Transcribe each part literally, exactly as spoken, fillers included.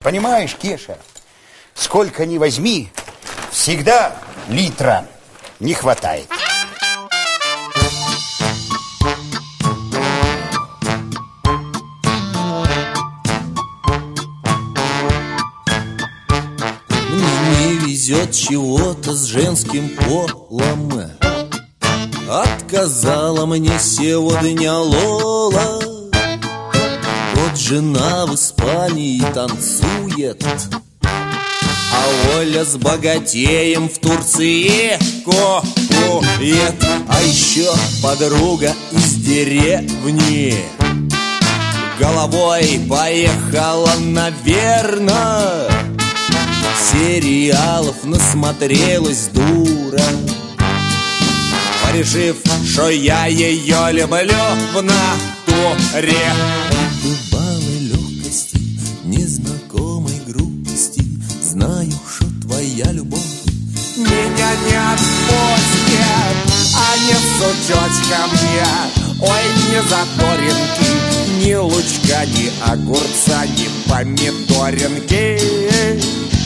Понимаешь, Кеша, сколько ни возьми, всегда литра не хватает. Мне везет чего-то с женским полом. Отказала мне сегодня Лола. Вот жена в Испании танцует, а Оля с богатеем в Турции кокует. А еще подруга из деревни головой поехала, наверно. Сериалов насмотрелась дура, решив, что я ее люблю в натуре. Бывалой легкости, незнакомой грусти, знаю, что твоя любовь меня не отпустит. А не сучочка мне, ой, не заторинки, ни лучка, ни огурца, ни помидоринки.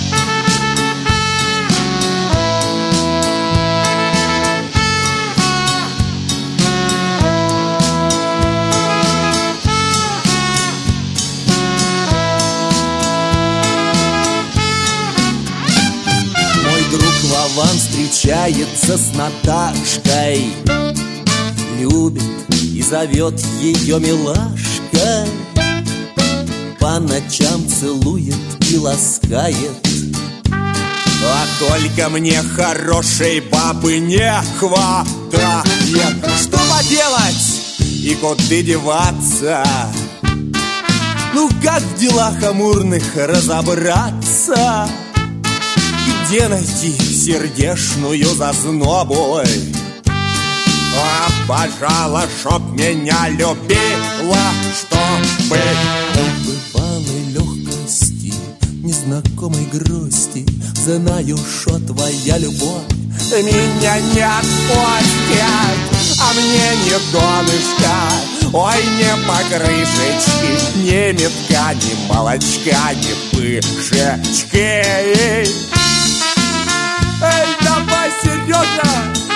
Вован встречается с Наташкой, любит и зовет ее милашкой, по ночам целует и ласкает. А только мне хорошей бабы не хватает. Что поделать и куда деваться? Ну как в делах амурных разобраться? Где найти сердечную зазнобу? А, пожалуй, чтоб меня любила, чтобы бывалой легкости, незнакомой грусти, знаю, что твоя любовь меня не отпустит. А мне не донышка, ой, не покрышечки, ни метка, ни молочка, ни пышечки. Эй, давай, Сережа!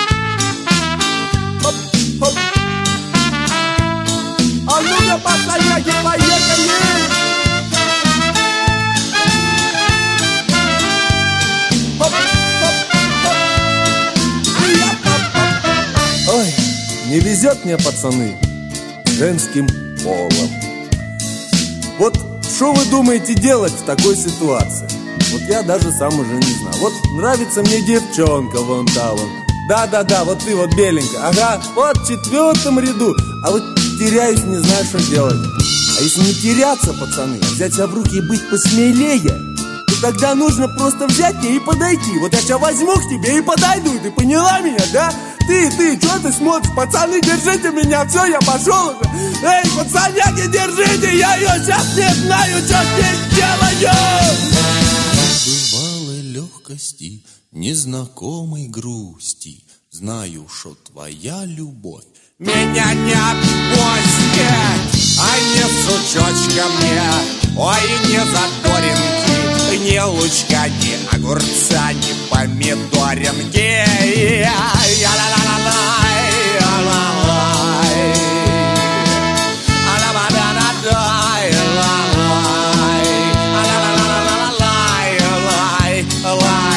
Хоп, хоп. А ну-ка, пацаняки, поехали! Хоп, хоп, хоп. Ой, не везет мне, пацаны, с женским полом. Вот что вы думаете делать в такой ситуации? Вот я даже сам уже не знаю. Вот нравится мне девчонка вон та вон. Да-да-да, вот ты вот беленькая. Ага, вот в четвертом ряду. А вот теряюсь, не знаю, что делать. А если не теряться, пацаны, а взять себя в руки и быть посмелее, то тогда нужно просто взять мне и подойти. Вот я сейчас возьму к тебе и подойду. Ты поняла меня, да? Ты, ты, что ты смотришь? Пацаны, держите меня, все, я пошел уже. Эй, пацаняки, держите, я ее сейчас не знаю, что с ней делаю. Бывалой легкости, незнакомой грусти, знаю, что твоя любовь меня не отпустит. А не сучочка мне, ой, не заторинки, ни лучка, ни огурца, ни помидоринки. Alive.